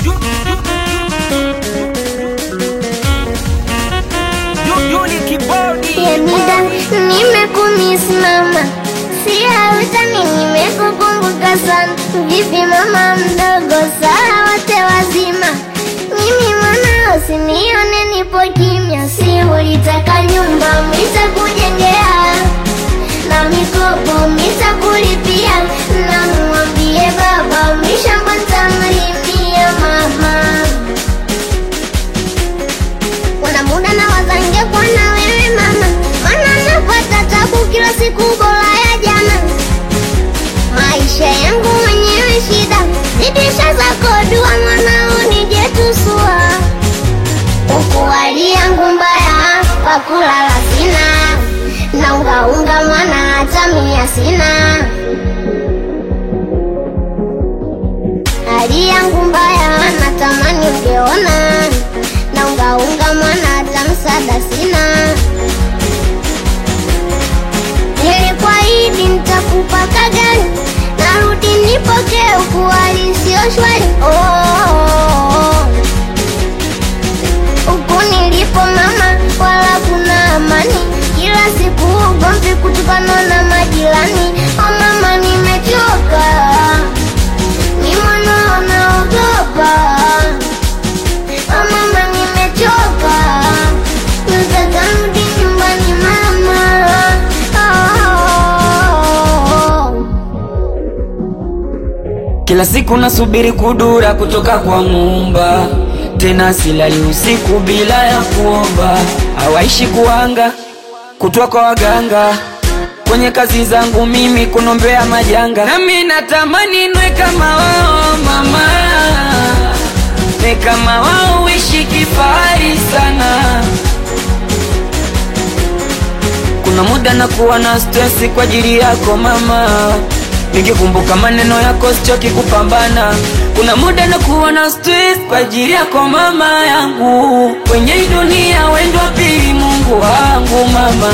Yemida nimekumiss mama, siya utani nimekukumbuka sana. Vipi mama mdogo, sawa wote wazima? Mimi mwanao usinione nipo kimya, si ulitaka nyumba nitakujengea, na mikopo nitakulipia, na mwambie baba mishamba nitamlimia mama. Kuna muda na wazange kwa na wewe mama, mana napata tabu kila siku bora ya jana. Maisha yangu mwenyewe shida, zidisha zako dua mwanao nije tusua. Huku hali yangu mbaya, pakulala sina, na unga mwana hata mia sina. Hali yangu mbaya, natamani ungeona, na unga mwana hata msaada sina. Nilikuahidi nitakupa kagani, narudi nipokee huku hali sio shwari. Huku nilipo mama, wala kuna amani, kila siku ugomvi kutokana na majirani. Mama nimechoka, ni mwanao naogopa. Mama nimechoka, nataka rudi nyumbani mama. Kila siku nasubiri kudura kutoka kwa Muumba, tena silali usiku bila ya kuomba. Hawaishi kuanga kutwa kwa waganga, kwenye kazi zangu mimi kunombea majanga. Nami natamani nwe kama wao mama, ne kama wao uishi kifahari sana. Kuna muda nakuwa na stress kwa ajili yako mama, nikikumbuka maneno yako sichoki kupambana. Kuna muda nakuwa na stress kwa ajili yako mama yangu, kwenye dunia wendo pili Mungu wangu mama.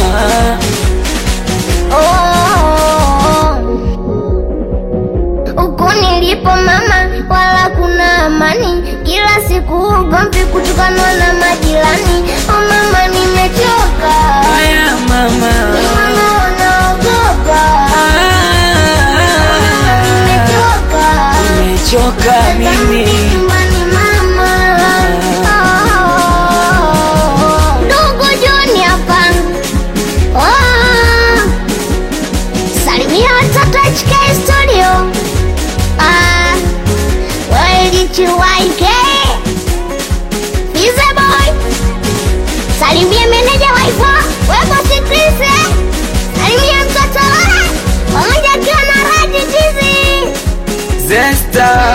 Huku nilipo mama, wala kuna amani, kila siku ugomvi kutokana na majirani. Mama nimechoka, Aya mama, ni mwanao naogopa. nimechoka mimi. Nyumbani mama. Ndugu John hapa. Salimia watoto HK Studio. YK Fize boy. Salimia meneja waifa, wepo Chris. Salimia mtoto wala, pamoja kiwa na Raji Chizi Zesta